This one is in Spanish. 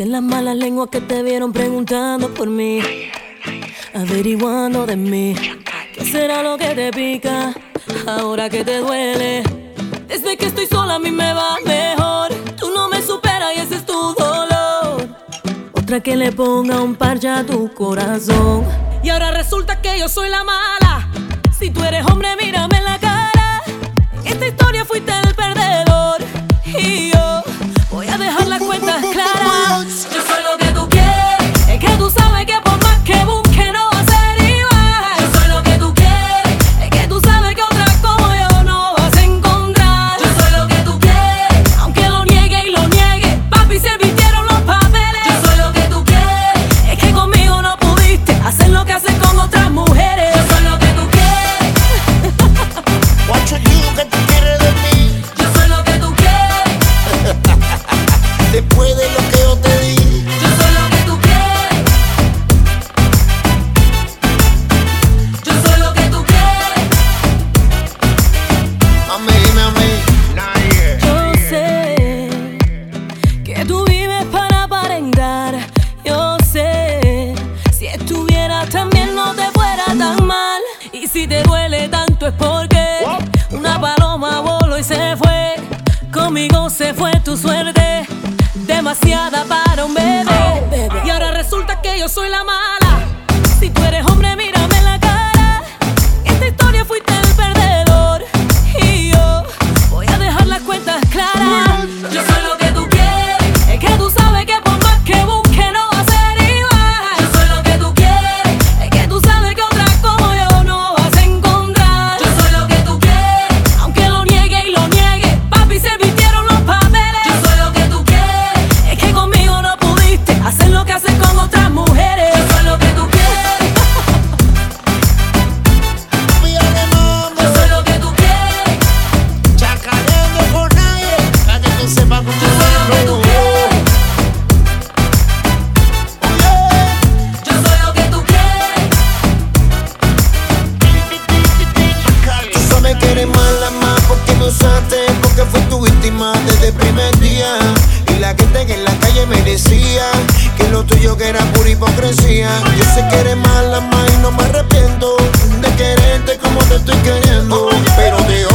Dicen las malas lenguas que te vieron preguntando por mí, averiguando de mí. ¿Qué será lo que te pica ahora que te duele? Desde que estoy sola a mí me va mejor. Tú no me superas y ese es tu dolor. Otra que le ponga un parche a tu corazón. Y ahora resulta que yo soy la mala. Si tú eres hombre, mírame en la cara. En esta historia fuiste el perdedor y yo voy a dejar las cuentas claras. Yo soy lo que tú quieres. Es que tú sabes que por más que busque no va a ser igual. Yo soy lo que tú quieres. Es que tú sabes que otra como yo no vas a encontrar. Yo soy lo que tú quieres. Aunque lo niegue y lo niegue, papi, se vistieron los papeles. Yo soy lo que tú quieres. Es que conmigo no pudiste hacer lo que haces con otras mujeres. Yo soy lo que tú quieres. What you do que tú quieres de mí? Yo soy lo que tú quieres. Después de lo que yo te di. Yo soy lo que tú quieres. Yo soy lo que tú quieres. Mami, dime a mí. Yo sé que tú vives para aparentar. Yo sé, si estuvieras también no te fuera tan mal. Y si te duele tanto es porque una paloma voló y se fue. Conmigo se fue tu suerte, demasiada para un bebé. Y ahora resulta que yo soy la mala. Si tú eres hombre, mírame en la cara. Esta historia fuiste el perdedor y yo voy a dejar las cuentas claras. Yo soy lo que tú quieres. Es que tú sabes que por más que busque no va a ser igual. Yo soy lo que tú quieres. Es que tú sabes que otra como yo no vas a encontrar. Yo soy lo que tú quieres. Aunque lo niegue y lo niegue, papi, se vistieron los papeles. Yo soy lo que tú quieres. Es que conmigo no pudiste hacer lo que haces con otras mujeres. Yo soy lo que tú quieres. Pídale, mami. Yo soy lo que tú quieres. Chacareando por nadie. Para que tú sepas cómo Yo soy lo que tú quieres. Yo soy lo que tú quieres. Tú sabes que eres mala más porque me usaste, porque fui tu víctima desde el primer día. Y la gente que en la calle me decía que lo tuyo que era pura hipocresía. Yo sé que eres mala más y no me arrepiento de quererte como te estoy queriendo. Pero de